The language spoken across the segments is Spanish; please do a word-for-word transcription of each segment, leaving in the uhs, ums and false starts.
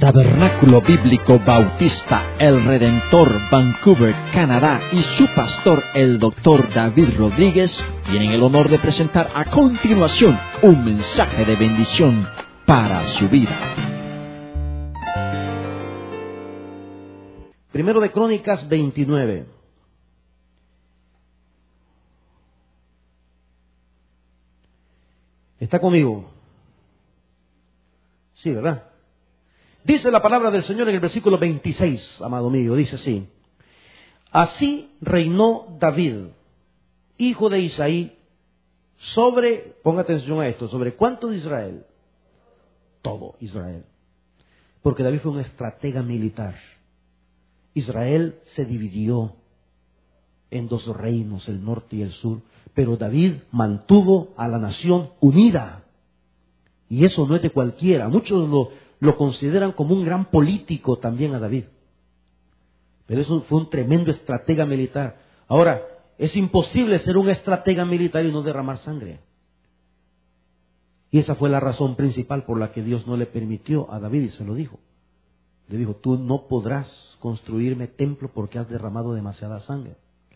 Tabernáculo Bíblico Bautista El Redentor, Vancouver, Canadá, y su pastor, el doctor David Rodríguez, tienen el honor de presentar a continuación un mensaje de bendición para su vida. Primero de Crónicas veintinueve. ¿Está conmigo? Sí, ¿verdad? Dice la palabra del Señor en el versículo veintiséis, amado mío, dice así: Así reinó David, hijo de Isaí, sobre, ponga atención a esto, ¿sobre cuánto de Israel? Todo Israel. Porque David fue un estratega militar. Israel se dividió en dos reinos, el norte y el sur, pero David mantuvo a la nación unida. Y eso no es de cualquiera. Muchos lo, lo consideran como un gran político también a David. Pero eso fue un tremendo estratega militar. Ahora, es imposible ser un estratega militar y no derramar sangre. Y esa fue la razón principal por la que Dios no le permitió a David, y se lo dijo. Le dijo: tú no podrás construirme templo porque has derramado demasiada sangre.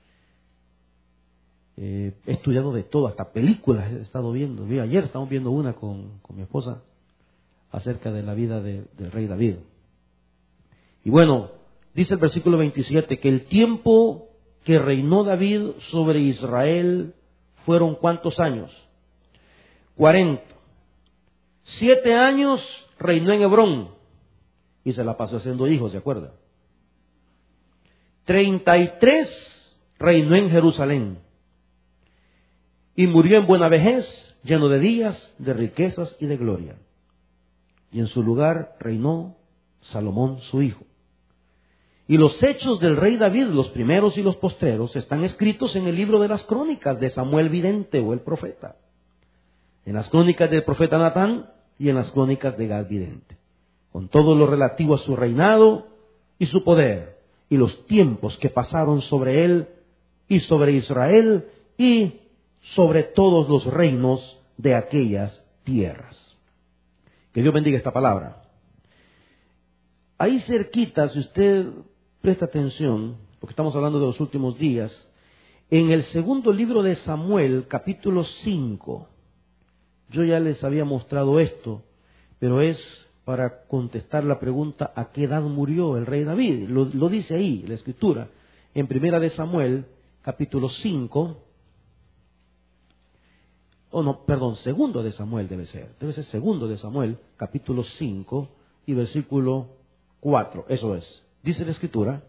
Eh, he estudiado de todo, hasta películas he estado viendo. Vi, ayer estamos viendo una con, con mi esposa acerca de la vida de, del rey David. Y bueno, dice el versículo veintisiete que el tiempo que reinó David sobre Israel fueron ¿cuántos años? cuarenta. Siete años reinó en Hebrón y se la pasó haciendo hijos, ¿se acuerda? Treinta y tres reinó en Jerusalén. Y murió en buena vejez, lleno de días, de riquezas y de gloria. Y en su lugar reinó Salomón su hijo. Y los hechos del rey David, los primeros y los postreros, están escritos en el libro de las crónicas de Samuel vidente o el profeta, en las crónicas del profeta Natán y en las crónicas de Gad vidente, con todo lo relativo a su reinado y su poder, y los tiempos que pasaron sobre él y sobre Israel y sobre todos los reinos de aquellas tierras. Que Dios bendiga esta palabra. Ahí cerquita, si usted presta atención, porque estamos hablando de los últimos días, en el segundo libro de Samuel, capítulo cinco, yo ya les había mostrado esto, pero es para contestar la pregunta: ¿a qué edad murió el rey David? Lo, lo dice ahí la Escritura, en primera de Samuel, capítulo cinco, Oh, no, perdón, segundo de Samuel debe ser. Debe ser segundo de Samuel, capítulo cinco y versículo cuatro. Eso es. Dice la Escritura: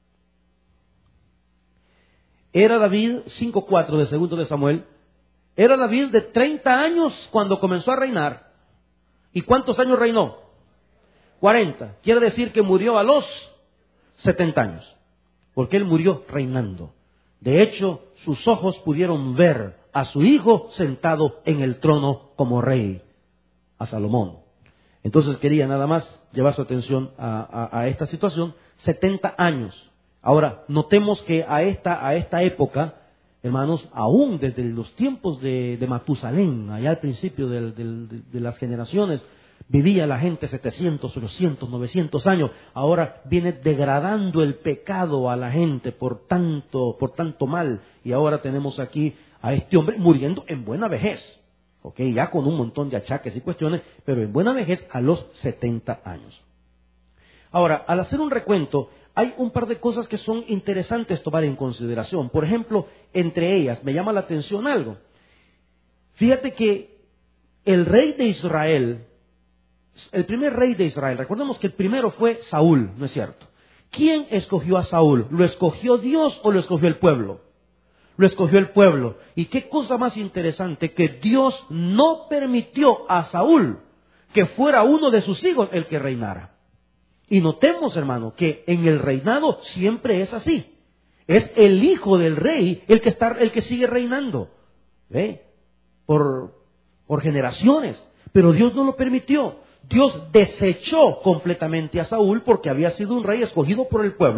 Era David, cinco cuatro de segundo de Samuel, era David de treinta años cuando comenzó a reinar. ¿Y cuántos años reinó? cuarenta. Quiere decir que murió a los setenta años. Porque él murió reinando. De hecho, sus ojos pudieron ver a su hijo sentado en el trono como rey, a Salomón. Entonces quería nada más llevar su atención a, a, a esta situación, setenta años. Ahora, notemos que a esta, a esta época, hermanos, aún desde los tiempos de, de Matusalén, allá al principio de, de, de, de las generaciones, vivía la gente setecientos, ochocientos, novecientos años. Ahora viene degradando el pecado a la gente por tanto, por tanto mal. Y ahora tenemos aquí a este hombre muriendo en buena vejez. Ok, ya con un montón de achaques y cuestiones, pero en buena vejez a los setenta años. Ahora, al hacer un recuento, hay un par de cosas que son interesantes tomar en consideración. Por ejemplo, entre ellas, me llama la atención algo. Fíjate que el rey de Israel, el primer rey de Israel, recordemos que el primero fue Saúl, ¿no es cierto? ¿Quién escogió a Saúl? ¿Lo escogió Dios o lo escogió el pueblo? Lo escogió el pueblo. Y qué cosa más interesante, que Dios no permitió a Saúl que fuera uno de sus hijos el que reinara. Y notemos, hermano, que en el reinado siempre es así. Es el hijo del rey el que está, el que sigue reinando, ¿ve? Por, por generaciones. Pero Dios no lo permitió. Dios desechó completamente a Saúl porque había sido un rey escogido por el pueblo.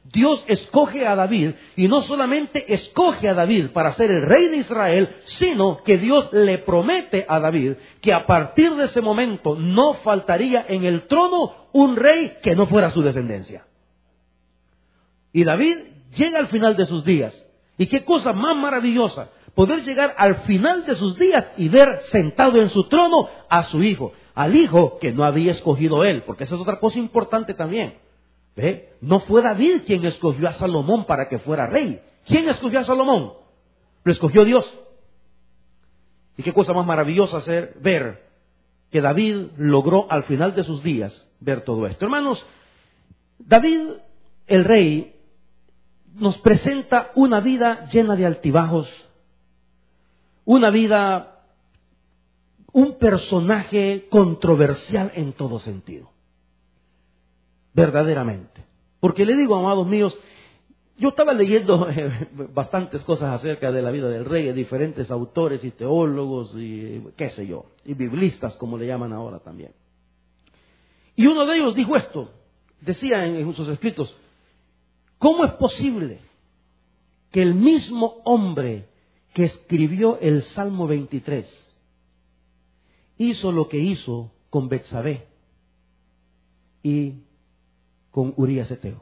Dios escoge a David, y no solamente escoge a David para ser el rey de Israel, sino que Dios le promete a David que a partir de ese momento no faltaría en el trono un rey que no fuera su descendencia. Y David llega al final de sus días. Y qué cosa más maravillosa, poder llegar al final de sus días y ver sentado en su trono a su hijo, al hijo que no había escogido él, porque esa es otra cosa importante también. ¿Ve? No fue David quien escogió a Salomón para que fuera rey. ¿Quién escogió a Salomón? Lo escogió Dios. Y qué cosa más maravillosa hacer, ver que David logró al final de sus días ver todo esto. Hermanos, David, el rey, nos presenta una vida llena de altibajos, una vida, un personaje controversial en todo sentido. Verdaderamente. Porque le digo, amados míos, yo estaba leyendo eh, bastantes cosas acerca de la vida del rey, de diferentes autores y teólogos y qué sé yo, y biblistas como le llaman ahora también. Y uno de ellos dijo esto, decía en, en sus escritos, ¿cómo es posible que el mismo hombre que escribió el Salmo veintitrés hizo lo que hizo con Betsabé y con Urías Eteo?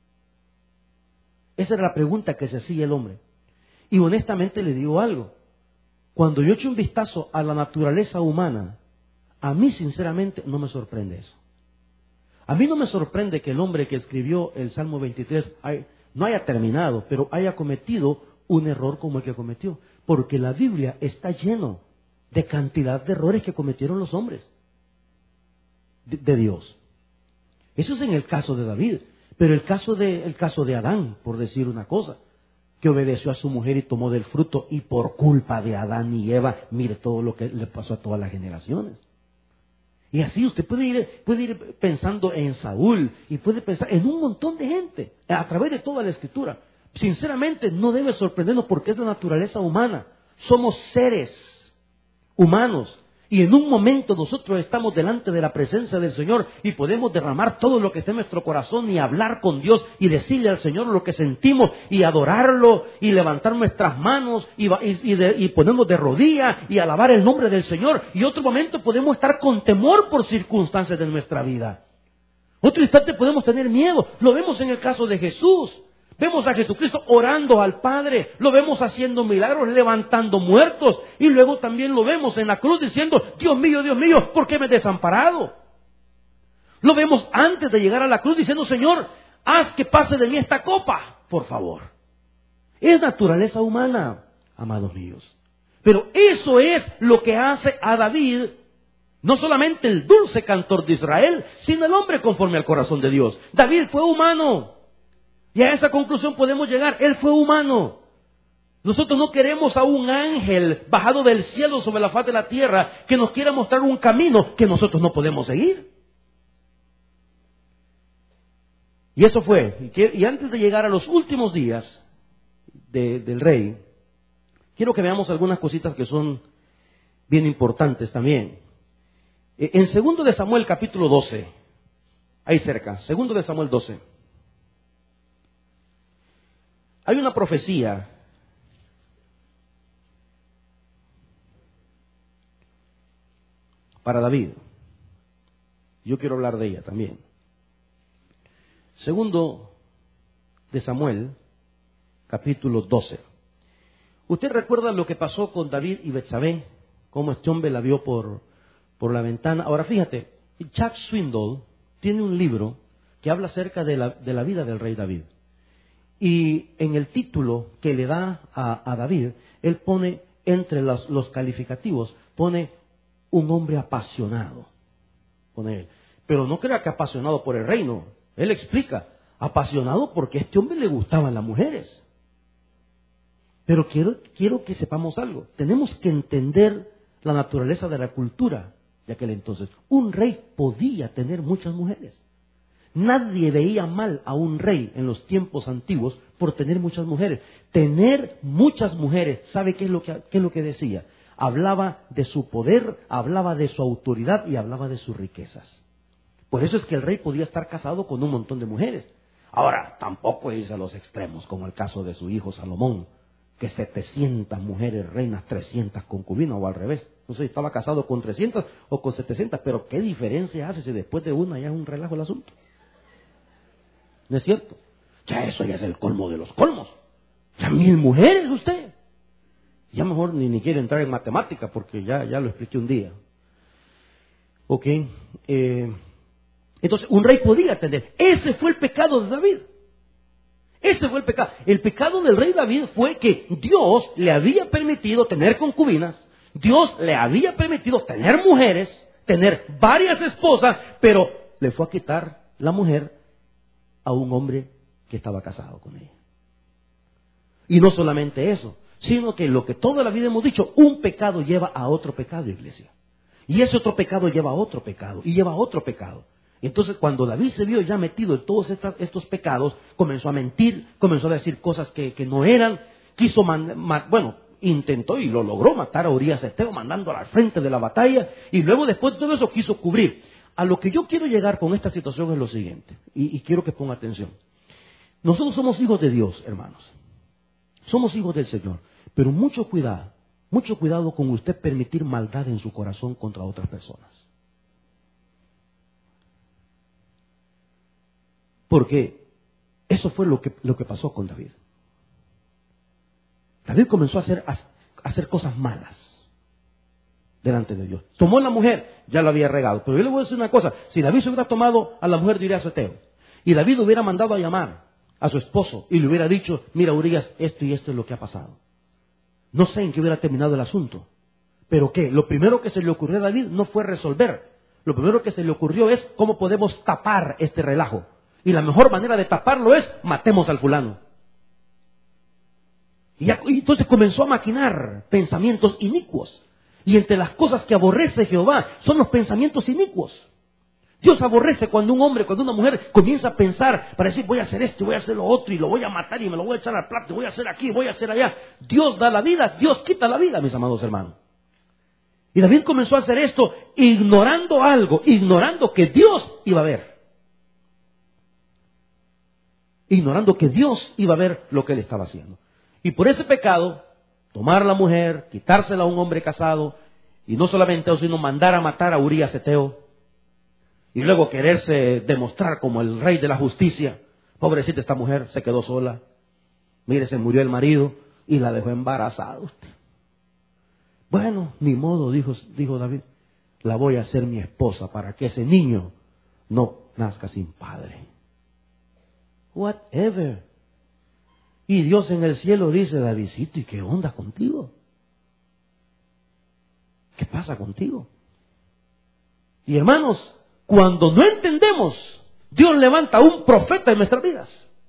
Esa era la pregunta que se hacía el hombre. Y honestamente le digo algo. Cuando yo echo un vistazo a la naturaleza humana, a mí sinceramente no me sorprende eso. A mí no me sorprende que el hombre que escribió el Salmo veintitrés hay, no haya terminado, pero haya cometido un error como el que cometió. Porque la Biblia está lleno de cantidad de errores que cometieron los hombres de, de Dios. Eso es en el caso de David. Pero el caso de, el caso de Adán, por decir una cosa, que obedeció a su mujer y tomó del fruto, y por culpa de Adán y Eva, mire todo lo que le pasó a todas las generaciones. Y así usted puede ir, puede ir pensando en Saúl, y puede pensar en un montón de gente, a través de toda la Escritura. Sinceramente no debe sorprendernos porque es la naturaleza humana. Somos seres humanos. Y en un momento nosotros estamos delante de la presencia del Señor y podemos derramar todo lo que está en nuestro corazón y hablar con Dios y decirle al Señor lo que sentimos y adorarlo y levantar nuestras manos y, y, y, de, y ponernos de rodillas y alabar el nombre del Señor. Y otro momento podemos estar con temor por circunstancias de nuestra vida. Otro instante podemos tener miedo. Lo vemos en el caso de Jesús. Vemos a Jesucristo orando al Padre, lo vemos haciendo milagros, levantando muertos, y luego también lo vemos en la cruz diciendo, Dios mío, Dios mío, ¿por qué me he desamparado? Lo vemos antes de llegar a la cruz diciendo, Señor, haz que pase de mí esta copa, por favor. Es naturaleza humana, amados míos. Pero eso es lo que hace a David, no solamente el dulce cantor de Israel, sino el hombre conforme al corazón de Dios. David fue humano. Y a esa conclusión podemos llegar. Él fue humano. Nosotros no queremos a un ángel bajado del cielo sobre la faz de la tierra que nos quiera mostrar un camino que nosotros no podemos seguir. Y eso fue. Y, que, y antes de llegar a los últimos días de, del rey, quiero que veamos algunas cositas que son bien importantes también. En segundo de Samuel capítulo doce, ahí cerca, segundo de Samuel doce. Hay una profecía para David. Yo quiero hablar de ella también. Segundo de Samuel, capítulo doce. ¿Usted recuerda lo que pasó con David y Betsabé? Cómo este hombre la vio por, por la ventana. Ahora fíjate, Chuck Swindoll tiene un libro que habla acerca de la, de la vida del rey David. Y en el título que le da a, a David, él pone entre los, los calificativos, pone un hombre apasionado. Pone él. Pero no crea que apasionado por el reino. Él explica, apasionado porque a este hombre le gustaban las mujeres. Pero quiero, quiero que sepamos algo. Tenemos que entender la naturaleza de la cultura de aquel entonces. Un rey podía tener muchas mujeres. Nadie veía mal a un rey en los tiempos antiguos por tener muchas mujeres. Tener muchas mujeres, ¿sabe qué es lo que, qué es lo que decía? Hablaba de su poder, hablaba de su autoridad y hablaba de sus riquezas. Por eso es que el rey podía estar casado con un montón de mujeres. Ahora, tampoco es a los extremos, como el caso de su hijo Salomón, que setecientas mujeres reinas, trescientas concubinas, o al revés. No sé si estaba casado con trescientas o con setecientas, pero ¿qué diferencia hace si después de una ya es un relajo el asunto? ¿No es cierto? Ya eso ya es el colmo de los colmos. Ya mil mujeres usted. Ya mejor ni, ni quiere entrar en matemática porque ya, ya lo expliqué un día. Ok. Eh, entonces, un rey podía tener. Ese fue el pecado de David. Ese fue el pecado. El pecado del rey David fue que Dios le había permitido tener concubinas. Dios le había permitido tener mujeres, tener varias esposas, pero le fue a quitar la mujer a un hombre que estaba casado con ella. Y no solamente eso, sino que lo que toda la vida hemos dicho, un pecado lleva a otro pecado, iglesia. Y ese otro pecado lleva a otro pecado, y lleva a otro pecado. Entonces, cuando David se vio ya metido en todos estas, estos pecados, comenzó a mentir, comenzó a decir cosas que, que no eran, quiso, man, man, bueno, intentó y lo logró matar a Urías Eteo, mandándola al frente de la batalla, y luego después de todo eso quiso cubrir. A lo que yo quiero llegar con esta situación es lo siguiente, y, y quiero que ponga atención. Nosotros somos hijos de Dios, hermanos. Somos hijos del Señor, pero mucho cuidado, mucho cuidado con usted permitir maldad en su corazón contra otras personas. Porque eso fue lo que, lo que pasó con David. David comenzó a hacer, a hacer cosas malas delante de Dios. Tomó a la mujer, ya la había regado. Pero yo le voy a decir una cosa, si David se hubiera tomado a la mujer de Urías Eteo, y David hubiera mandado a llamar a su esposo y le hubiera dicho, mira Urías, esto y esto es lo que ha pasado. No sé en qué hubiera terminado el asunto. Pero ¿qué? Lo primero que se le ocurrió a David no fue resolver. Lo primero que se le ocurrió es cómo podemos tapar este relajo. Y la mejor manera de taparlo es, matemos al fulano. Y, ya, y entonces comenzó a maquinar pensamientos inicuos. Y entre las cosas que aborrece Jehová son los pensamientos inicuos. Dios aborrece cuando un hombre, cuando una mujer comienza a pensar para decir voy a hacer esto, voy a hacer lo otro y lo voy a matar y me lo voy a echar al plato, voy a hacer aquí, voy a hacer allá. Dios da la vida, Dios quita la vida, mis amados hermanos. Y David comenzó a hacer esto ignorando algo, ignorando que Dios iba a ver. Ignorando que Dios iba a ver lo que él estaba haciendo. Y por ese pecado, tomar a la mujer, quitársela a un hombre casado, y no solamente eso, sino mandar a matar a Urías Eteo, y luego quererse demostrar como el rey de la justicia. Pobrecita esta mujer, se quedó sola. Mire, se murió el marido y la dejó embarazada usted. Bueno, ni modo, dijo, dijo David, la voy a hacer mi esposa para que ese niño no nazca sin padre. Whatever. Y Dios en el cielo dice, Davidcito, ¿y qué onda contigo? ¿Qué pasa contigo? Y hermanos, cuando no entendemos, Dios levanta un profeta en nuestras vidas.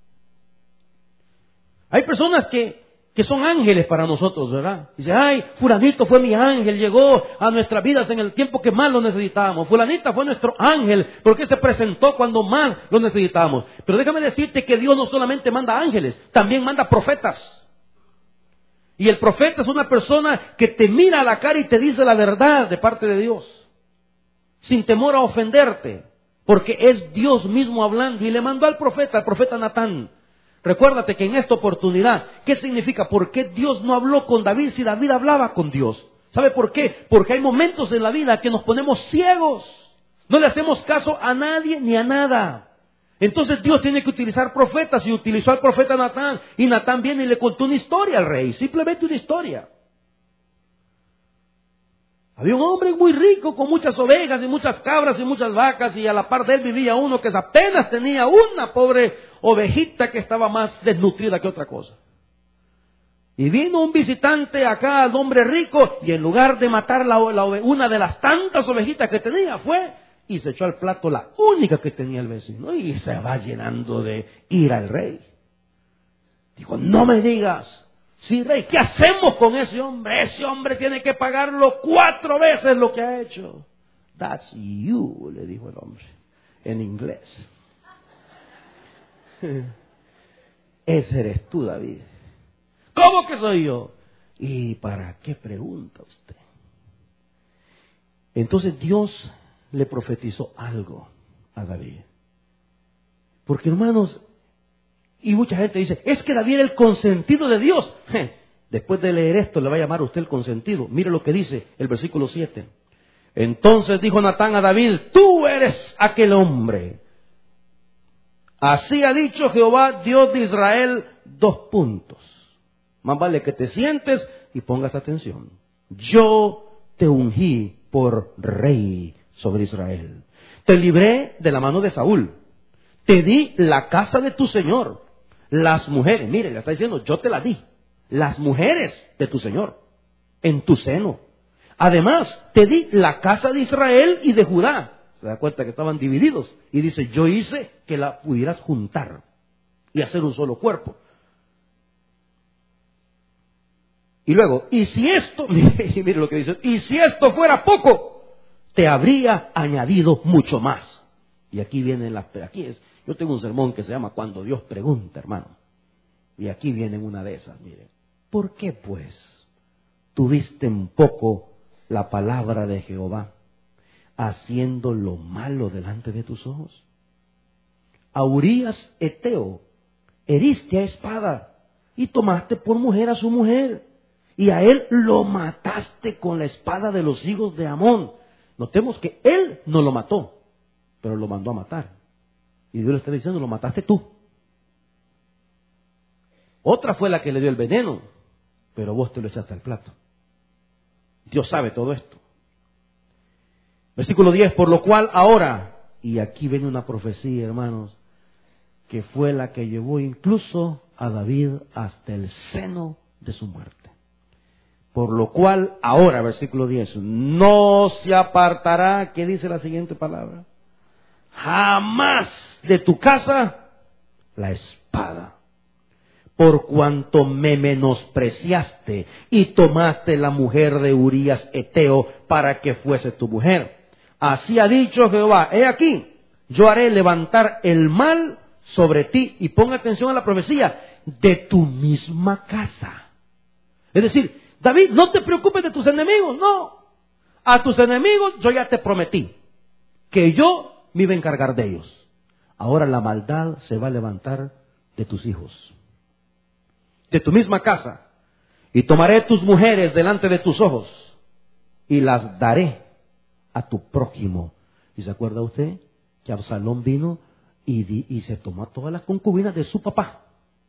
Hay personas que, que son ángeles para nosotros, ¿verdad? Dice, ay, fulanito fue mi ángel, llegó a nuestras vidas en el tiempo que más lo necesitábamos. Fulanita fue nuestro ángel, porque se presentó cuando más lo necesitábamos. Pero déjame decirte que Dios no solamente manda ángeles, también manda profetas. Y el profeta es una persona que te mira a la cara y te dice la verdad de parte de Dios, sin temor a ofenderte, porque es Dios mismo hablando. Y le mandó al profeta, al profeta Natán. Recuérdate que en esta oportunidad, ¿qué significa? ¿Por qué Dios no habló con David si David hablaba con Dios? ¿Sabe por qué? Porque hay momentos en la vida que nos ponemos ciegos. No le hacemos caso a nadie ni a nada. Entonces Dios tiene que utilizar profetas, y utilizó al profeta Natán. Y Natán viene y le contó una historia al rey, simplemente una historia. Había un hombre muy rico con muchas ovejas y muchas cabras y muchas vacas, y a la par de él vivía uno que apenas tenía una pobre ovejita que estaba más desnutrida que otra cosa. Y vino un visitante acá al hombre rico, y en lugar de matar la, la ove, una de las tantas ovejitas que tenía, fue y se echó al plato la única que tenía el vecino, y se va llenando de ira el rey. Dijo, no me digas. Sí, rey, ¿qué hacemos con ese hombre? Ese hombre tiene que pagarlo cuatro veces lo que ha hecho. That's you, le dijo el hombre, en inglés. Ese eres tú, David. ¿Cómo que soy yo? ¿Y para qué pregunta usted? Entonces Dios le profetizó algo a David. Porque, hermanos, Y mucha gente dice, es que David era el consentido de Dios. Después de leer esto, le va a llamar a usted el consentido. Mire lo que dice el versículo siete. Entonces dijo Natán a David, tú eres aquel hombre. Así ha dicho Jehová, Dios de Israel, dos puntos. Más vale que te sientes y pongas atención. Yo te ungí por rey sobre Israel. Te libré de la mano de Saúl. Te di la casa de tu señor. Las mujeres, mire, le está diciendo, yo te la di. Las mujeres de tu señor, en tu seno. Además, te di la casa de Israel y de Judá. Se da cuenta que estaban divididos. Y dice, yo hice que la pudieras juntar y hacer un solo cuerpo. Y luego, y si esto, mire, mire lo que dice, y si esto fuera poco, te habría añadido mucho más. Y aquí vienen las, aquí es, yo tengo un sermón que se llama Cuando Dios pregunta, hermano. Y aquí viene una de esas, mire. ¿Por qué pues tuviste en poco la palabra de Jehová, haciendo lo malo delante de tus ojos? A Urías Eteo heriste a espada y tomaste por mujer a su mujer, y a él lo mataste con la espada de los hijos de Amón. Notemos que él no lo mató, pero lo mandó a matar. Y Dios le está diciendo, lo mataste tú. Otra fue la que le dio el veneno, pero vos te lo echaste al plato. Dios sabe todo esto. Versículo diez, por lo cual ahora, y aquí viene una profecía, hermanos, que fue la que llevó incluso a David hasta el seno de su muerte. Por lo cual ahora, versículo diez, no se apartará, ¿qué dice la siguiente palabra? Jamás de tu casa la espada. Por cuanto me menospreciaste y tomaste la mujer de Urías Eteo para que fuese tu mujer. Así ha dicho Jehová, he aquí, yo haré levantar el mal sobre ti, y pon atención a la profecía, de tu misma casa. Es decir, David, no te preocupes de tus enemigos, no. A tus enemigos yo ya te prometí que yo me iba a encargar de ellos. Ahora la maldad se va a levantar de tus hijos, de tu misma casa, y tomaré tus mujeres delante de tus ojos y las daré a tu prójimo. ¿Y se acuerda usted que Absalón vino y, di, y se tomó todas las concubinas de su papá?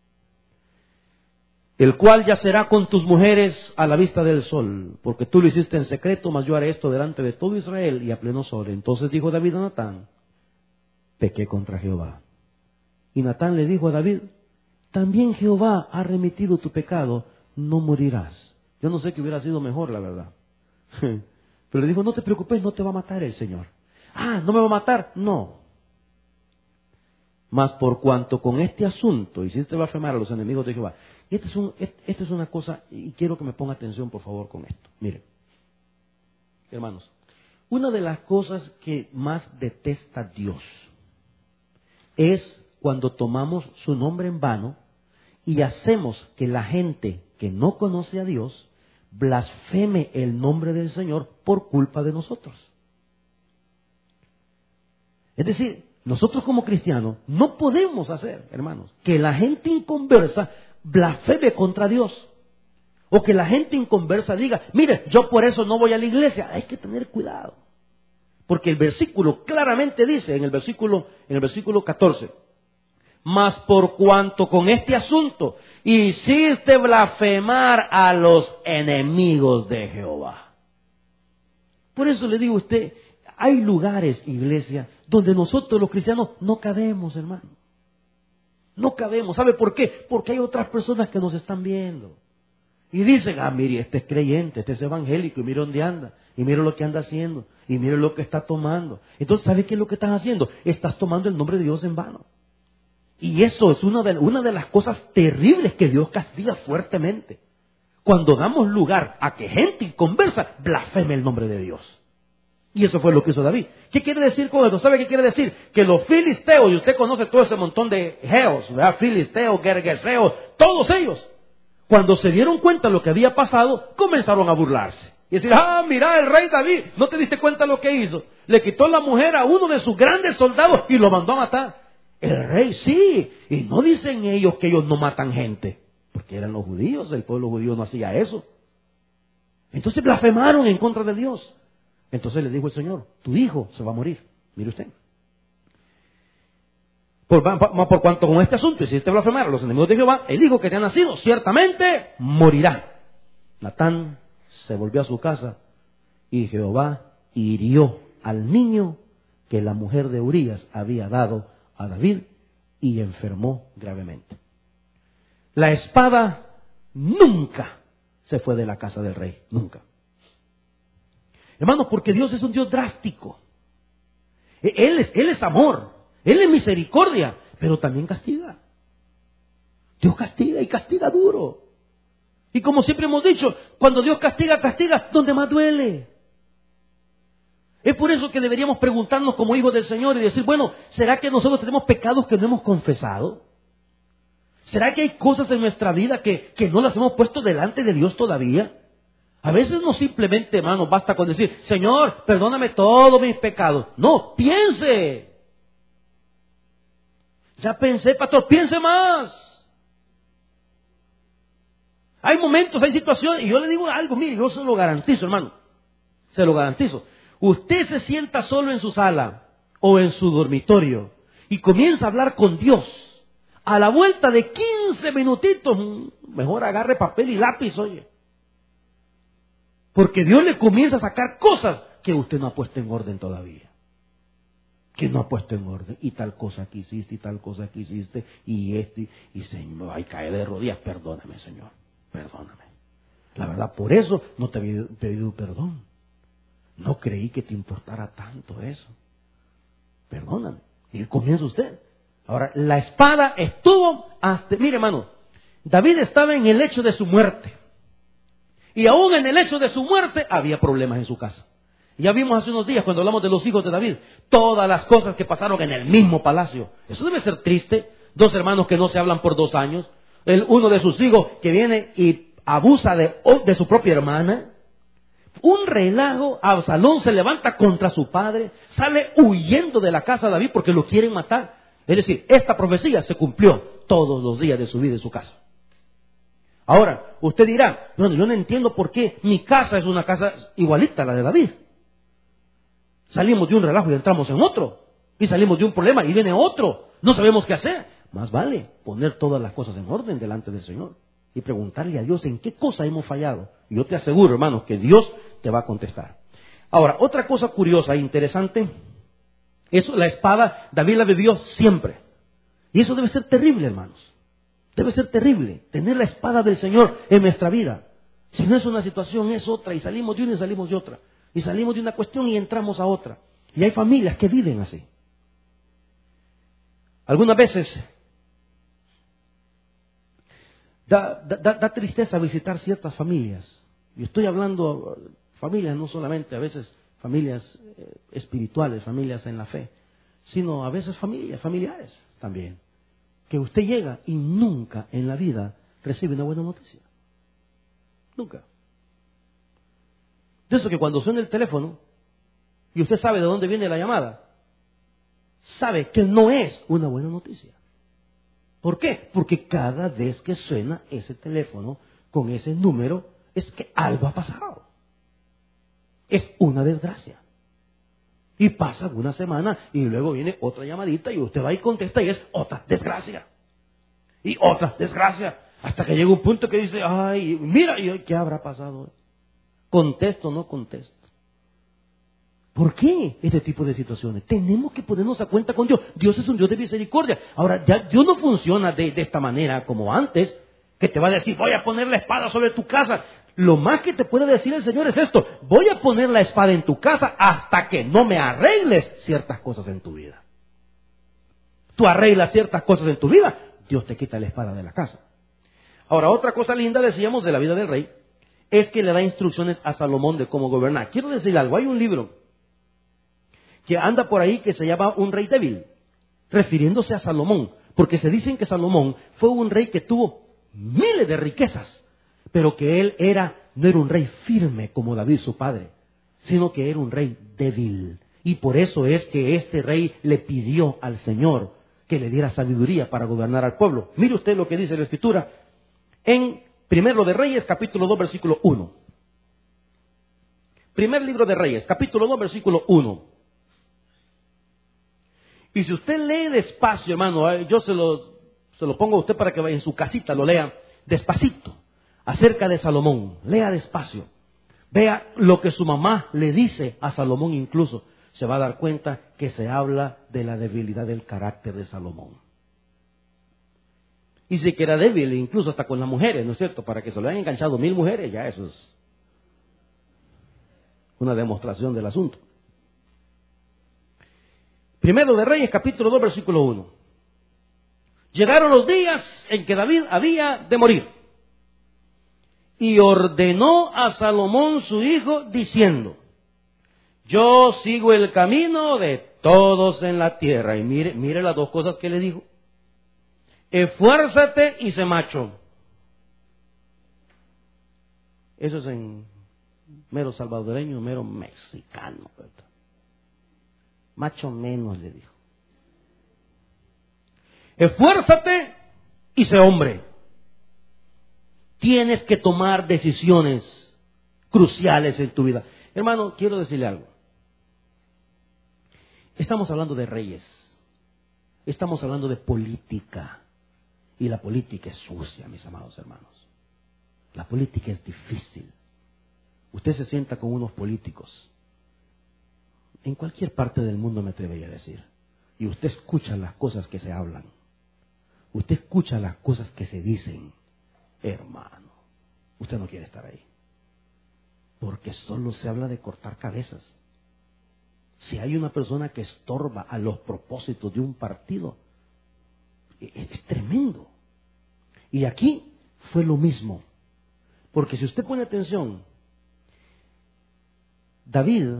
El cual yacerá con tus mujeres a la vista del sol, porque tú lo hiciste en secreto, mas yo haré esto delante de todo Israel y a pleno sol. Entonces dijo David a Natán, pequé contra Jehová. Y Natán le dijo a David, también Jehová ha remitido tu pecado, no morirás. Yo no sé qué hubiera sido mejor, la verdad. Pero le dijo, no te preocupes, no te va a matar el Señor. Ah, ¿no me va a matar? No. Mas por cuanto con este asunto hiciste blasfemar a los enemigos de Jehová. Y esta es, un, esta es una cosa, y quiero que me ponga atención por favor con esto. Miren, hermanos, una de las cosas que más detesta Dios es cuando tomamos su nombre en vano y hacemos que la gente que no conoce a Dios blasfeme el nombre del Señor por culpa de nosotros. Es decir, nosotros como cristianos no podemos hacer, hermanos, que la gente inconversa blasfeme contra Dios. O que la gente inconversa diga, mire, yo por eso no voy a la iglesia. Hay que tener cuidado. Porque el versículo claramente dice, en el versículo, en el versículo catorce, mas por cuanto con este asunto hiciste blasfemar a los enemigos de Jehová. Por eso le digo a usted, hay lugares, iglesia, donde nosotros los cristianos no cabemos, hermano. No cabemos. ¿Sabe por qué? Porque hay otras personas que nos están viendo. Y dicen, ah, mire, este es creyente, este es evangélico, y mire dónde anda, y mire lo que anda haciendo, y mire lo que está tomando. Entonces, ¿sabe qué es lo que estás haciendo? Estás tomando el nombre de Dios en vano. Y eso es una de, una de las cosas terribles que Dios castiga fuertemente. Cuando damos lugar a que gente inconversa blasfeme el nombre de Dios. Y eso fue lo que hizo David. ¿Qué quiere decir con esto? ¿Sabe qué quiere decir? Que los filisteos, y usted conoce todo ese montón de geos, ¿verdad? Filisteos, gergeseos, todos ellos, cuando se dieron cuenta de lo que había pasado, comenzaron a burlarse. Y decir, ah, mira, el rey David, ¿no te diste cuenta de lo que hizo? Le quitó la mujer a uno de sus grandes soldados y lo mandó a matar. El rey sí. Y no dicen ellos que ellos no matan gente. Porque eran los judíos, el pueblo judío no hacía eso. Entonces blasfemaron en contra de Dios. Entonces le dijo el Señor, tu hijo se va a morir. Mire usted. Por, por, por cuanto con este asunto hiciste blasfemar a los enemigos de Jehová, el hijo que te ha nacido ciertamente morirá. Natán se volvió a su casa y Jehová hirió al niño que la mujer de Urías había dado a David y enfermó gravemente. La espada nunca se fue de la casa del rey, nunca. Hermanos, porque Dios es un Dios drástico. Él es, Él es amor, Él es misericordia, pero también castiga. Dios castiga y castiga duro. Y como siempre hemos dicho, cuando Dios castiga, castiga donde más duele. Es por eso que deberíamos preguntarnos como hijos del Señor y decir, bueno, ¿será que nosotros tenemos pecados que no hemos confesado? ¿Será que hay cosas en nuestra vida que, que no las hemos puesto delante de Dios todavía? A veces no simplemente, hermanos, basta con decir, Señor, perdóname todos mis pecados. No, piense. Ya pensé, pastor, piense más. Hay momentos, hay situaciones, y yo le digo algo, mire, yo se lo garantizo, hermano. Se lo garantizo. Usted se sienta solo en su sala o en su dormitorio y comienza a hablar con Dios. A la vuelta de quince minutitos, mejor agarre papel y lápiz, oye. Porque Dios le comienza a sacar cosas que usted no ha puesto en orden todavía. Que no ha puesto en orden. Y tal cosa que hiciste, y tal cosa que hiciste, y esto, y, y Señor, ay, cae de rodillas, perdóname, Señor, perdóname. La verdad, por eso no te he pedido perdón. No creí que te importara tanto eso. Perdóname. Y comienza usted. Ahora, la espada estuvo hasta... Mire, hermano, David estaba en el lecho de su muerte. Y aún en el hecho de su muerte había problemas en su casa. Ya vimos hace unos días cuando hablamos de los hijos de David, todas las cosas que pasaron en el mismo palacio. Eso debe ser triste. Dos hermanos que no se hablan por dos años. El, uno de sus hijos que viene y abusa de, de su propia hermana. Un relajo. Absalón se levanta contra su padre. Sale huyendo de la casa de David porque lo quieren matar. Es decir, esta profecía se cumplió todos los días de su vida en su casa. Ahora, usted dirá, bueno, yo no entiendo por qué mi casa es una casa igualita a la de David. Salimos de un relajo y entramos en otro. Y salimos de un problema y viene otro. No sabemos qué hacer. Más vale poner todas las cosas en orden delante del Señor. Y preguntarle a Dios en qué cosa hemos fallado. Y yo te aseguro, hermanos, que Dios te va a contestar. Ahora, otra cosa curiosa e interesante. Eso, la espada, David la vivió siempre. Y eso debe ser terrible, hermanos. Debe ser terrible tener la espada del Señor en nuestra vida. Si no es una situación, es otra. Y salimos de una y salimos de otra. Y salimos de una cuestión y entramos a otra. Y hay familias que viven así. Algunas veces da, da, da tristeza visitar ciertas familias. Y estoy hablando de familias, no solamente a veces familias eh, espirituales, familias en la fe, sino a veces familias, familiares también. Que usted llega y nunca en la vida recibe una buena noticia. Nunca. De eso que cuando suena el teléfono y usted sabe de dónde viene la llamada, sabe que no es una buena noticia. ¿Por qué? Porque cada vez que suena ese teléfono con ese número es que algo ha pasado. Es una desgracia. Y pasa una semana y luego viene otra llamadita y usted va y contesta y es otra desgracia. Y otra desgracia. Hasta que llega un punto que dice, ay, mira, ¿qué habrá pasado? ¿Contesto o no contesto? ¿Por qué este tipo de situaciones? Tenemos que ponernos a cuenta con Dios. Dios es un Dios de misericordia. Ahora, ya Dios no funciona de, de esta manera como antes, que te va a decir, voy a poner la espada sobre tu casa. Lo más que te puede decir el Señor es esto, voy a poner la espada en tu casa hasta que no me arregles ciertas cosas en tu vida. Tú arreglas ciertas cosas en tu vida, Dios te quita la espada de la casa. Ahora, otra cosa linda, decíamos, de la vida del rey, es que le da instrucciones a Salomón de cómo gobernar. Quiero decir algo, hay un libro que anda por ahí que se llama Un rey débil, refiriéndose a Salomón, porque se dicen que Salomón fue un rey que tuvo miles de riquezas, pero que él era, no era un rey firme como David su padre, sino que era un rey débil. Y por eso es que este rey le pidió al Señor que le diera sabiduría para gobernar al pueblo. Mire usted lo que dice la Escritura en Primero de Reyes, capítulo dos, versículo uno. Primer libro de Reyes, capítulo dos, versículo uno. Y si usted lee despacio, hermano, yo se lo, se lo pongo a usted para que vaya en su casita, lo lea despacito, acerca de Salomón. Lea despacio. Vea lo que su mamá le dice a Salomón incluso. Se va a dar cuenta que se habla de la debilidad del carácter de Salomón. Y si que era débil, incluso hasta con las mujeres, ¿no es cierto? Para que se lo hayan enganchado mil mujeres, ya eso es una demostración del asunto. Primero de Reyes, capítulo dos, versículo uno. Llegaron los días en que David había de morir. Y ordenó a Salomón su hijo, diciendo: yo sigo el camino de todos en la tierra. Y mire, mire las dos cosas que le dijo. Esfuérzate y sé macho. Eso es en mero salvadoreño, mero mexicano, ¿verdad? Macho menos, le dijo. Esfuérzate y sé hombre. Tienes que tomar decisiones cruciales en tu vida. Hermano, quiero decirle algo. Estamos hablando de reyes. Estamos hablando de política. Y la política es sucia, mis amados hermanos. La política es difícil. Usted se sienta con unos políticos. En cualquier parte del mundo, me atrevería a decir. Y usted escucha las cosas que se hablan. Usted escucha las cosas que se dicen. Hermano, usted no quiere estar ahí. Porque solo se habla de cortar cabezas. Si hay una persona que estorba a los propósitos de un partido, es, es tremendo. Y aquí fue lo mismo. Porque si usted pone atención, David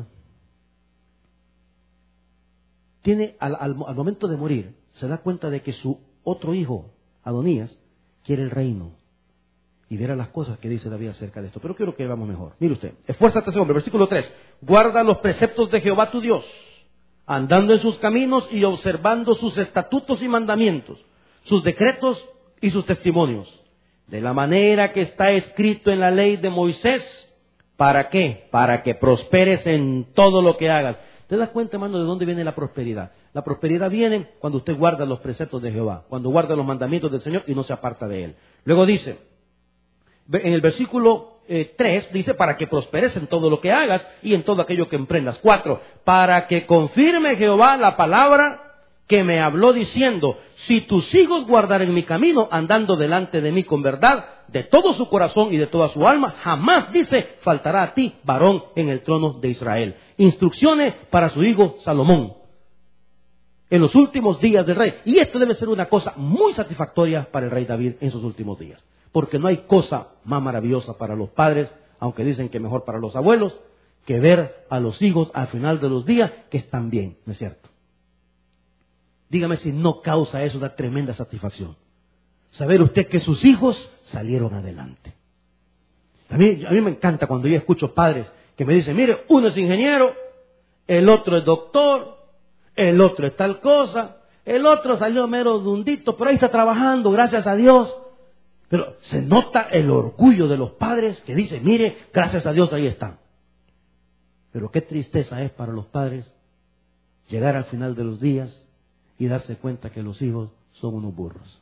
tiene al, al, al momento de morir, se da cuenta de que su otro hijo, Adonías, quiere el reino. Y verá las cosas que dice David acerca de esto. Pero quiero que vamos mejor. Mire usted. Esfuérzate, hombre. Versículo tres. Guarda los preceptos de Jehová tu Dios, andando en sus caminos y observando sus estatutos y mandamientos, sus decretos y sus testimonios, de la manera que está escrito en la ley de Moisés. ¿Para qué? Para que prosperes en todo lo que hagas. ¿Te das cuenta, hermano, de dónde viene la prosperidad? La prosperidad viene cuando usted guarda los preceptos de Jehová, cuando guarda los mandamientos del Señor y no se aparta de él. Luego dice, en el versículo eh, tres, dice, para que prosperes en todo lo que hagas y en todo aquello que emprendas. Cuatro, para que confirme Jehová la palabra que me habló diciendo, si tus hijos guardaren mi camino, andando delante de mí con verdad, de todo su corazón y de toda su alma, jamás, dice, faltará a ti varón en el trono de Israel. Instrucciones para su hijo Salomón en los últimos días del rey. Y esto debe ser una cosa muy satisfactoria para el rey David en sus últimos días. Porque no hay cosa más maravillosa para los padres, aunque dicen que mejor para los abuelos, que ver a los hijos al final de los días que están bien, ¿no es cierto? Dígame si no causa eso una tremenda satisfacción. Saber usted que sus hijos salieron adelante. A mí, a mí me encanta cuando yo escucho padres que me dicen, mire, uno es ingeniero, el otro es doctor, el otro es tal cosa, el otro salió mero dundito, pero ahí está trabajando, gracias a Dios. Pero se nota el orgullo de los padres que dicen, mire, gracias a Dios ahí están. Pero qué tristeza es para los padres llegar al final de los días y darse cuenta que los hijos son unos burros.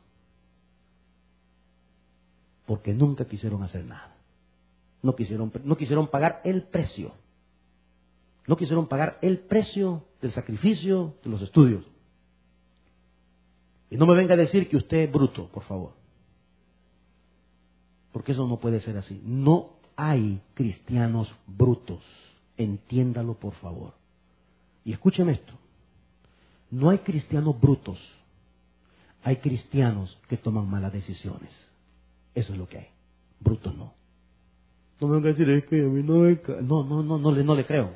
Porque nunca quisieron hacer nada. No quisieron, no quisieron pagar el precio. No quisieron pagar el precio del sacrificio de los estudios. Y no me venga a decir que usted es bruto, por favor. Porque eso no puede ser así. No hay cristianos brutos. Entiéndalo, por favor. Y escúcheme esto. No hay cristianos brutos. Hay cristianos que toman malas decisiones. Eso es lo que hay. Brutos no. No me venga a decir, es que a mí no me... No, no, no, no le, no le creo.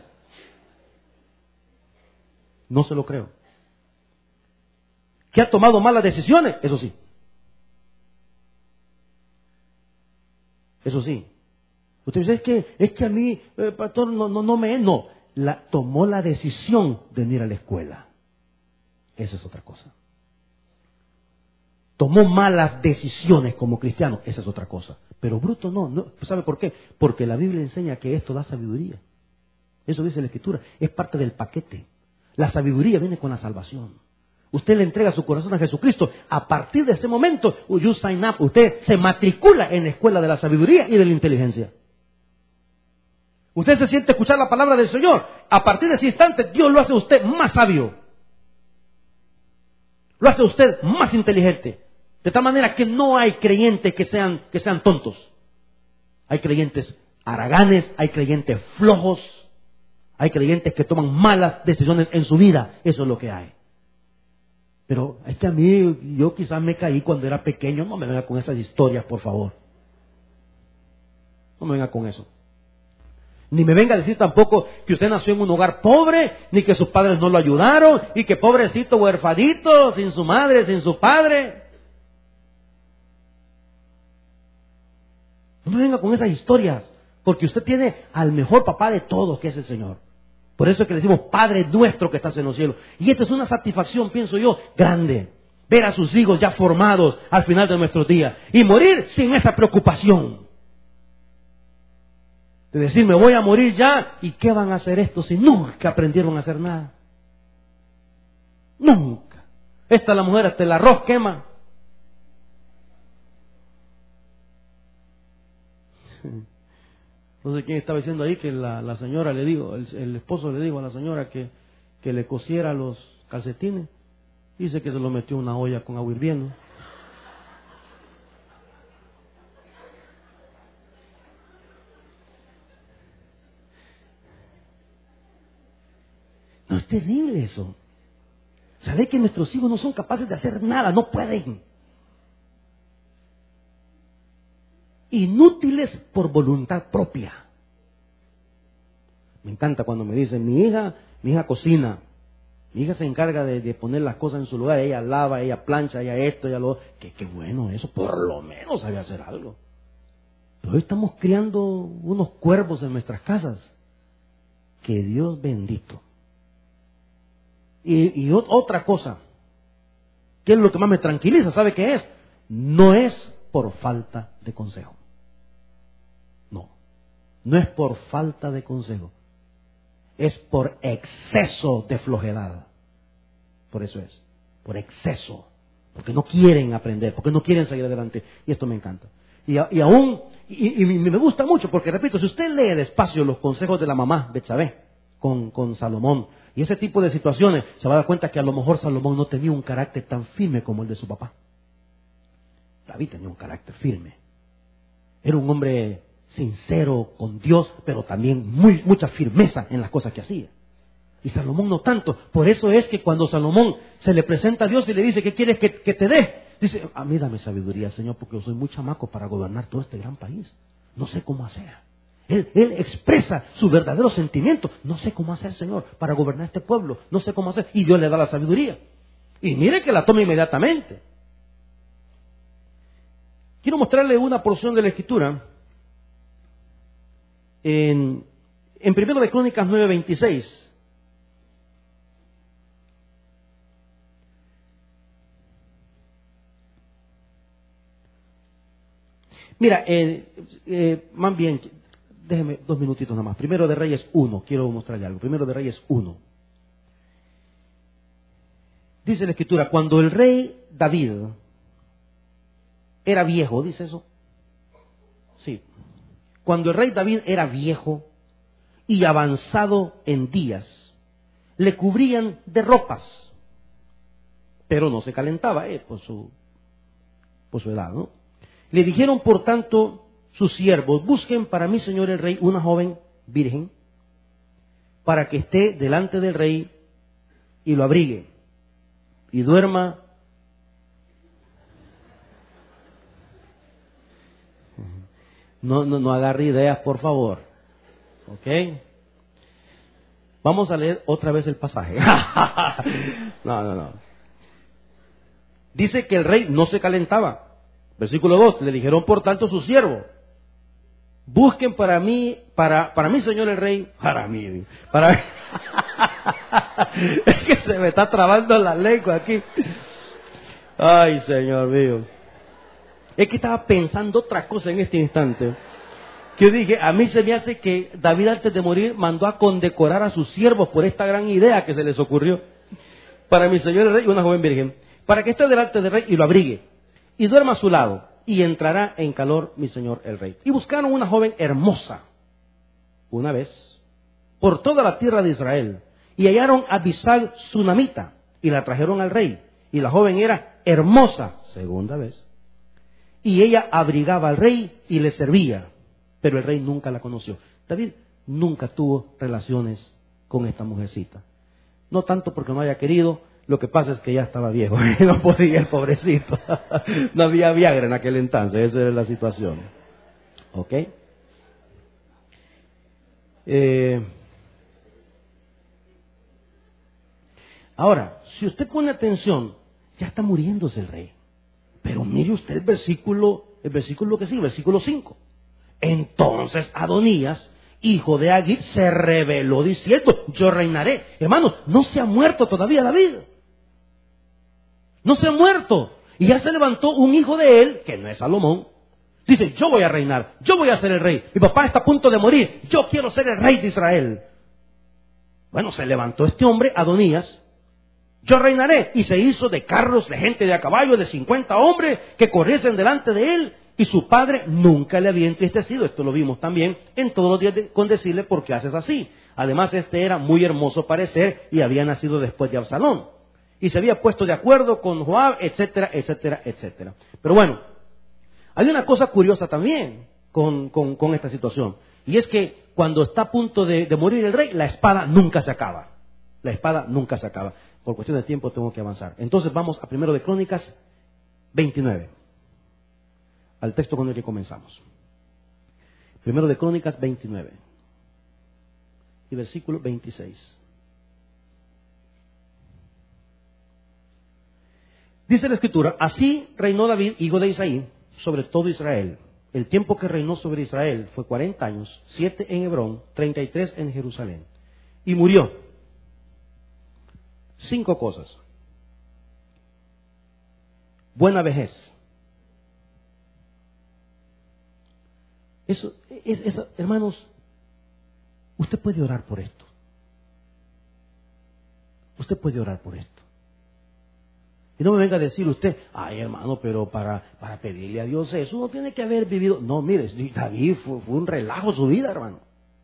No se lo creo. ¿Que ha tomado malas decisiones? Eso sí. Eso sí. Usted dice, es que, es que a mí, eh, pastor, no, no, no me... No, la, tomó la decisión de ir a la escuela. Eso es otra cosa. tomó malas decisiones como cristiano, esa es otra cosa. Pero bruto no, no. ¿Sabe por qué? Porque la Biblia enseña que esto da sabiduría. Eso dice la Escritura, es parte del paquete. La sabiduría viene con la salvación. Usted le entrega su corazón a Jesucristo. A partir de ese momento, you sign up, usted se matricula en la escuela de la sabiduría y de la inteligencia. Usted se siente escuchar la palabra del Señor. A partir de ese instante, Dios lo hace a usted más sabio. Lo hace a usted más inteligente. De tal manera que no hay creyentes que sean, que sean tontos. Hay creyentes haraganes, hay creyentes flojos, hay creyentes que toman malas decisiones en su vida. Eso es lo que hay. Pero es que a mí, yo quizás me caí cuando era pequeño. No me venga con esas historias, por favor. No me venga con eso. Ni me venga a decir tampoco que usted nació en un hogar pobre, ni que sus padres no lo ayudaron, y que pobrecito huerfadito, sin su madre, sin su padre. No me venga con esas historias, porque usted tiene al mejor papá de todos, que es el Señor. Por eso es que le decimos, Padre nuestro que estás en los cielos. Y esta es una satisfacción, pienso yo, grande. Ver a sus hijos ya formados al final de nuestros días. Y morir sin esa preocupación. De decir, me voy a morir ya, ¿y qué van a hacer estos si nunca aprendieron a hacer nada? Nunca. Esta es la mujer, hasta el arroz quema. No sé quién estaba diciendo ahí que la, la señora le dijo, el, el esposo le dijo a la señora que, que le cosiera los calcetines. Dice que se lo metió en una olla con agua hirviendo. No, es terrible eso. Saber que nuestros hijos no son capaces de hacer nada, no pueden. Inútiles por voluntad propia. Me encanta cuando me dicen, mi hija, mi hija cocina, mi hija se encarga de, de poner las cosas en su lugar, ella lava, ella plancha, ella esto, ella lo... Que qué bueno eso, por lo menos sabe hacer algo. Pero hoy estamos criando unos cuervos en nuestras casas. Que Dios bendito. Y, y otra cosa, que es lo que más me tranquiliza, ¿sabe qué es? No es por falta de consejo. No, no es por falta de consejo. Es por exceso de flojedad. Por eso es, por exceso. Porque no quieren aprender, porque no quieren seguir adelante. Y esto me encanta. Y, y aún, y, y me gusta mucho, porque repito, si usted lee despacio los consejos de la mamá Betsabé con, con Salomón, y ese tipo de situaciones, se va a dar cuenta que a lo mejor Salomón no tenía un carácter tan firme como el de su papá. David tenía un carácter firme. Era un hombre sincero con Dios, pero también muy, mucha firmeza en las cosas que hacía. Y Salomón no tanto. Por eso es que cuando Salomón se le presenta a Dios y le dice, ¿qué quieres que, que te dé? Dice, a mí dame sabiduría, Señor, porque yo soy muy chamaco para gobernar todo este gran país. No sé cómo hacer. Él, él expresa su verdadero sentimiento. No sé cómo hacer, Señor, para gobernar este pueblo. No sé cómo hacer. Y Dios le da la sabiduría. Y mire que la toma inmediatamente. Quiero mostrarle una porción de la Escritura en, en Primero de Crónicas nueve veintiséis. Mira, eh, eh, más bien, déjeme dos minutitos nada más. Primero de Reyes uno, quiero mostrarle algo. Primero de Reyes uno. Dice la Escritura, cuando el rey David era viejo, ¿dice eso? Sí. Cuando el rey David era viejo y avanzado en días, le cubrían de ropas, pero no se calentaba eh, por su, por su edad, ¿no? Le dijeron, por tanto, sus siervos, busquen para mí, señor el rey, una joven virgen, para que esté delante del rey y lo abrigue, y duerma. No, no, no agarre ideas, por favor. ¿Ok? Vamos a leer otra vez el pasaje. No, no, no. Dice que el rey no se calentaba. Versículo dos, le dijeron por tanto su siervo, busquen para mí, para, para mí, señor el rey, para mí, para es que se me está trabando la lengua aquí. Ay, Señor mío. Es que estaba pensando otra cosa en este instante. Que yo dije, a mí se me hace que David antes de morir mandó a condecorar a sus siervos por esta gran idea que se les ocurrió. Para mi señor el rey, una joven virgen, para que esté delante del rey y lo abrigue, y duerma a su lado, y entrará en calor mi señor el rey. Y buscaron una joven hermosa, una vez, por toda la tierra de Israel, y hallaron a Abisag sunamita, y la trajeron al rey, y la joven era hermosa, segunda vez, y ella abrigaba al rey y le servía, pero el rey nunca la conoció. David nunca tuvo relaciones con esta mujercita. No tanto porque no haya querido, lo que pasa es que ya estaba viejo, no podía el pobrecito. No había Viagra en aquel entonces, esa era la situación. ¿Ok? Eh, ahora, si usted pone atención, ya está muriéndose el rey. Pero mire usted el versículo, el versículo que sigue, versículo cinco. Entonces Adonías, hijo de Agit, se rebeló diciendo, yo reinaré. Hermanos, no se ha muerto todavía David. No se ha muerto. Y ya se levantó un hijo de él, que no es Salomón. Dice, yo voy a reinar, yo voy a ser el rey. Mi papá está a punto de morir, yo quiero ser el rey de Israel. Bueno, se levantó este hombre, Adonías, yo reinaré. Y se hizo de carros, de gente de a caballo, de cincuenta hombres que corriesen delante de él. Y su padre nunca le había entristecido. Esto lo vimos también en todos los días de, con decirle, ¿por qué haces así? Además, este era muy hermoso parecer y había nacido después de Absalón. Y se había puesto de acuerdo con Joab, etcétera, etcétera, etcétera. Pero bueno, hay una cosa curiosa también con, con, con esta situación. Y es que cuando está a punto de, de morir el rey, la espada nunca se acaba. La espada nunca se acaba. Por cuestión de tiempo tengo que avanzar. Entonces vamos a primero de Crónicas veintinueve. Al texto con el que comenzamos. Primero de Crónicas veintinueve. Y versículo veintiséis. Dice la Escritura, así reinó David, hijo de Isaí, sobre todo Israel. El tiempo que reinó sobre Israel fue cuarenta años, siete en Hebrón, treinta y tres en Jerusalén. Y murió. Cinco cosas. Buena vejez. Eso, es, eso, hermanos, usted puede orar por esto. Usted puede orar por esto. Y no me venga a decir usted, ay hermano, pero para, para pedirle a Dios eso no tiene que haber vivido. No, mire, David fue, fue un relajo su vida, hermano.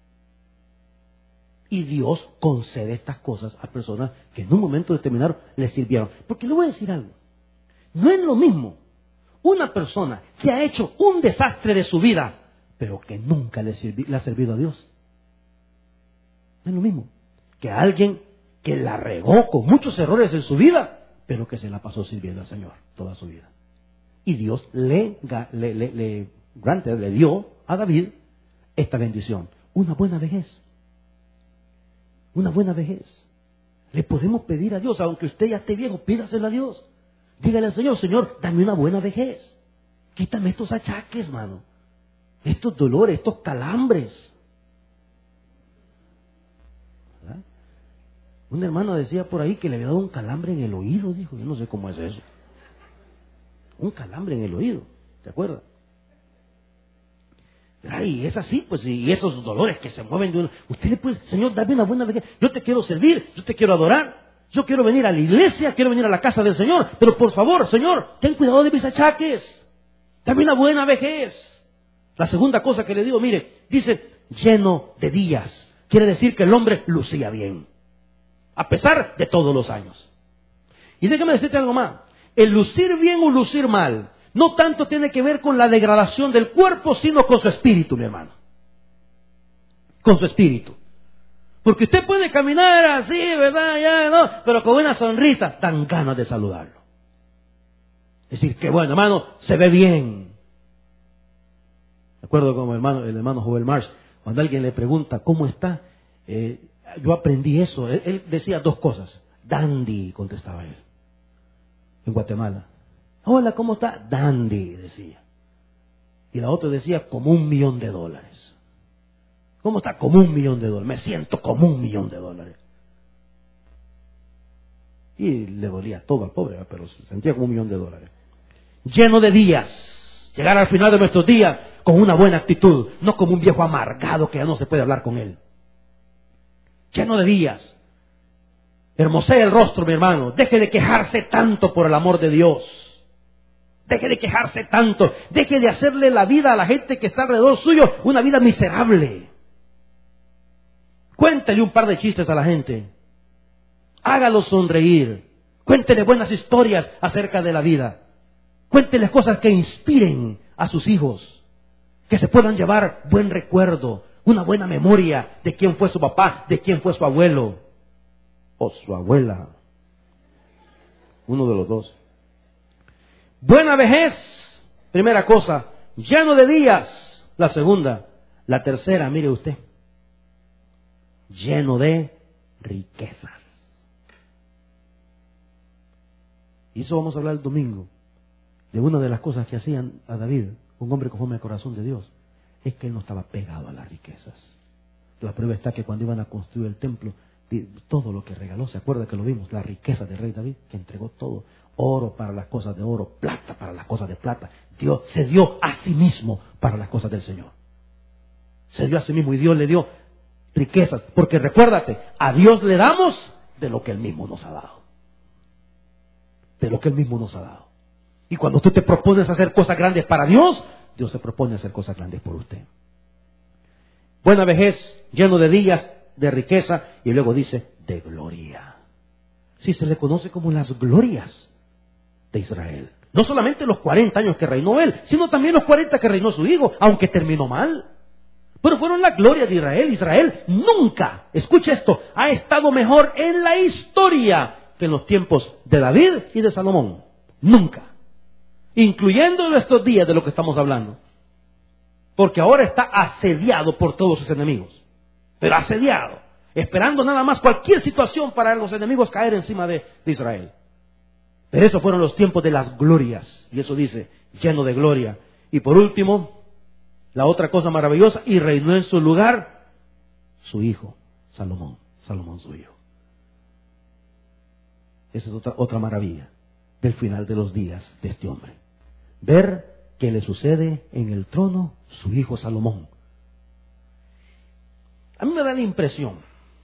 Y Dios concede estas cosas a personas que en un momento determinado le sirvieron. Porque le voy a decir algo. No es lo mismo una persona que ha hecho un desastre de su vida, pero que nunca le, sirvi, le ha servido a Dios. No es lo mismo que alguien que la regó con muchos errores en su vida, pero que se la pasó sirviendo al Señor toda su vida. Y Dios le, le, le, le, granted, le dio a David esta bendición, una buena vejez. Una buena vejez. Le podemos pedir a Dios, aunque usted ya esté viejo, pídaselo a Dios. Dígale al Señor, Señor, dame una buena vejez. Quítame estos achaques, mano. Estos dolores, estos calambres. ¿Verdad? Un hermano decía por ahí que le había dado un calambre en el oído, dijo. Yo no sé cómo es eso. Un calambre en el oído, ¿te acuerdas? Y es así, pues, y esos dolores que se mueven de uno. Usted le puede, Señor, dame una buena vejez. Yo te quiero servir, yo te quiero adorar. Yo quiero venir a la iglesia, quiero venir a la casa del Señor. Pero por favor, Señor, ten cuidado de mis achaques. Dame una buena vejez. La segunda cosa que le digo, mire, dice, lleno de días. Quiere decir que el hombre lucía bien, a pesar de todos los años. Y déjame decirte algo más. El lucir bien o lucir mal no tanto tiene que ver con la degradación del cuerpo, sino con su espíritu, mi hermano. Con su espíritu. Porque usted puede caminar así, ¿verdad? Ya, ¿no? Pero con una sonrisa, dan ganas de saludarlo. Es decir, que bueno, hermano, se ve bien. Me acuerdo como el hermano, el hermano Joel Marsh, cuando alguien le pregunta, ¿cómo está? Eh, yo aprendí eso. Él, él decía dos cosas. Dandy, contestaba él. En Guatemala. Hola, ¿cómo está? Dandy, decía. Y la otra decía, como un millón de dólares. ¿Cómo está? Como un millón de dólares. Me siento como un millón de dólares. Y le dolía todo al pobre, pero se sentía como un millón de dólares. Lleno de días. Llegar al final de nuestros días con una buena actitud, no como un viejo amargado que ya no se puede hablar con él. Lleno de días. Hermosea el rostro, mi hermano. Deje de quejarse tanto por el amor de Dios. Deje de quejarse tanto. Deje de hacerle la vida a la gente que está alrededor suyo una vida miserable. Cuéntele un par de chistes a la gente. Hágalo sonreír. Cuéntele buenas historias acerca de la vida. Cuéntele cosas que inspiren a sus hijos. Que se puedan llevar buen recuerdo, una buena memoria de quién fue su papá, de quién fue su abuelo o su abuela. Uno de los dos. Buena vejez, primera cosa. Lleno de días, la segunda. La tercera, mire usted, lleno de riquezas. Y eso vamos a hablar el domingo, de una de las cosas que hacían a David, un hombre conforme al corazón de Dios, es que él no estaba pegado a las riquezas. La prueba está que cuando iban a construir el templo, todo lo que regaló, ¿se acuerda que lo vimos? La riqueza del rey David, que entregó todo. Oro para las cosas de oro, plata para las cosas de plata. Dios se dio a sí mismo para las cosas del Señor. Se dio a sí mismo y Dios le dio riquezas. Porque recuérdate, a Dios le damos de lo que Él mismo nos ha dado. De lo que Él mismo nos ha dado. Y cuando tú te propones hacer cosas grandes para Dios, Dios se propone hacer cosas grandes por usted. Buena vejez, lleno de días, de riqueza, y luego dice, de gloria. Sí, se le conoce como las glorias de Israel. No solamente los cuarenta años que reinó él, sino también los cuarenta que reinó su hijo, aunque terminó mal. Pero fueron la gloria de Israel. Israel nunca, escuche esto, ha estado mejor en la historia que en los tiempos de David y de Salomón. Nunca. Incluyendo en estos días de lo que estamos hablando. Porque ahora está asediado por todos sus enemigos. Pero asediado. Esperando nada más cualquier situación para los enemigos caer encima de, de Israel. Pero esos fueron los tiempos de las glorias. Y eso dice, lleno de gloria. Y por último, la otra cosa maravillosa, y reinó en su lugar su hijo, Salomón. Salomón su hijo. Esa es otra, otra maravilla del final de los días de este hombre. Ver que le sucede en el trono su hijo Salomón. A mí me da la impresión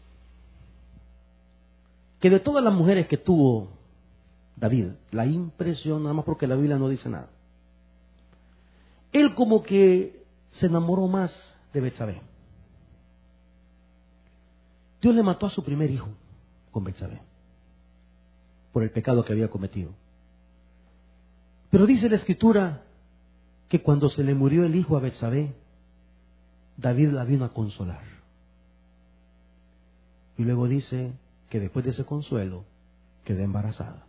que de todas las mujeres que tuvo David, la impresión, nada más porque la Biblia no dice nada, él como que se enamoró más de Betsabé. Dios le mató a su primer hijo con Betsabé por el pecado que había cometido. Pero dice la Escritura que cuando se le murió el hijo a Betsabé, David la vino a consolar. Y luego dice que después de ese consuelo quedó embarazada.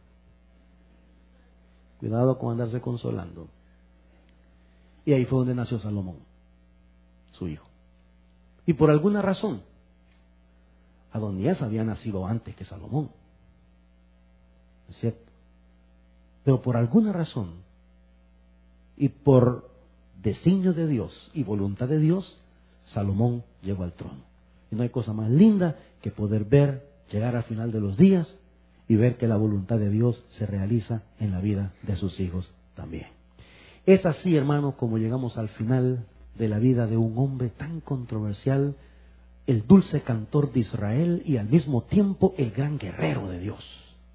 Cuidado con andarse consolando. Y ahí fue donde nació Salomón, su hijo. Y por alguna razón, Adonías había nacido antes que Salomón. ¿Es cierto? Pero por alguna razón, y por designio de Dios y voluntad de Dios, Salomón llegó al trono. Y no hay cosa más linda que poder ver, llegar al final de los días y ver que la voluntad de Dios se realiza en la vida de sus hijos también. Es así, hermano, como llegamos al final de la vida de un hombre tan controversial, el dulce cantor de Israel y al mismo tiempo el gran guerrero de Dios.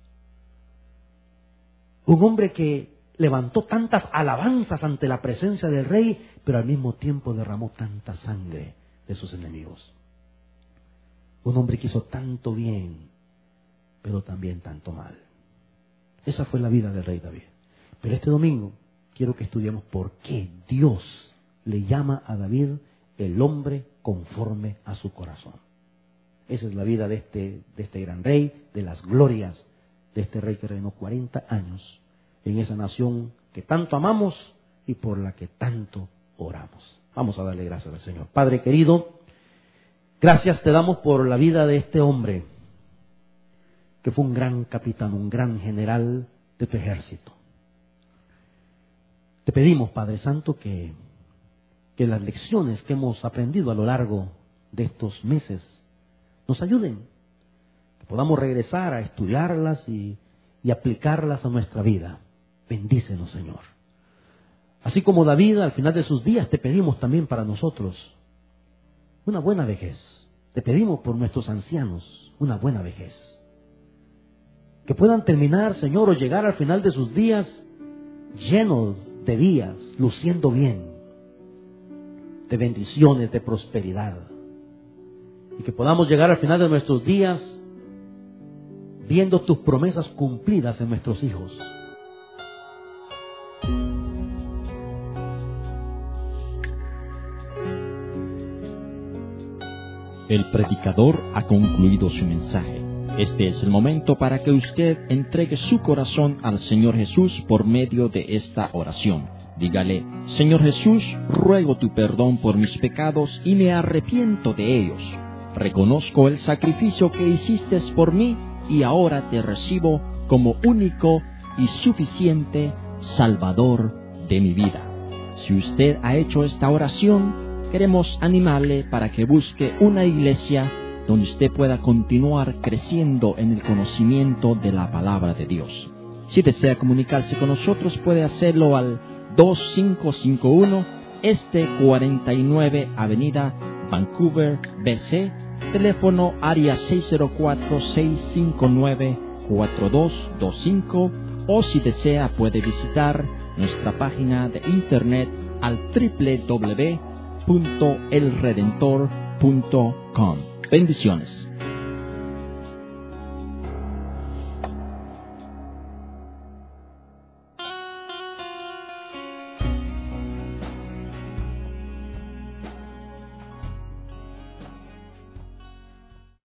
Un hombre que levantó tantas alabanzas ante la presencia del rey, pero al mismo tiempo derramó tanta sangre de sus enemigos. Un hombre que hizo tanto bien, pero también tanto mal. Esa fue la vida del rey David. Pero este domingo quiero que estudiemos por qué Dios le llama a David el hombre conforme a su corazón. Esa es la vida de este, de este gran rey, de las glorias de este rey que reinó cuarenta años en esa nación que tanto amamos y por la que tanto oramos. Vamos a darle gracias al Señor. Padre querido, gracias te damos por la vida de este hombre que fue un gran capitán, un gran general de tu ejército. Te pedimos, Padre Santo, que, que las lecciones que hemos aprendido a lo largo de estos meses nos ayuden, que podamos regresar a estudiarlas y y aplicarlas a nuestra vida. Bendícenos, Señor. Así como David, al final de sus días, te pedimos también para nosotros una buena vejez. Te pedimos por nuestros ancianos una buena vejez. Que puedan terminar, Señor, o llegar al final de sus días llenos de días, luciendo bien, de bendiciones, de prosperidad. Y que podamos llegar al final de nuestros días viendo tus promesas cumplidas en nuestros hijos. El predicador ha concluido su mensaje. Este es el momento para que usted entregue su corazón al Señor Jesús por medio de esta oración. Dígale: Señor Jesús, ruego tu perdón por mis pecados y me arrepiento de ellos. Reconozco el sacrificio que hiciste por mí y ahora te recibo como único y suficiente Salvador de mi vida. Si usted ha hecho esta oración, queremos animarle para que busque una iglesia donde usted pueda continuar creciendo en el conocimiento de la palabra de Dios. Si desea comunicarse con nosotros, puede hacerlo al dos cinco cinco uno Este cuarenta y nueve Avenida Vancouver, B C, teléfono área seis cero cuatro, seis cinco nueve, cuatro dos dos cinco, o si desea puede visitar nuestra página de internet al doble u doble u doble u punto el redentor punto com. Bendiciones.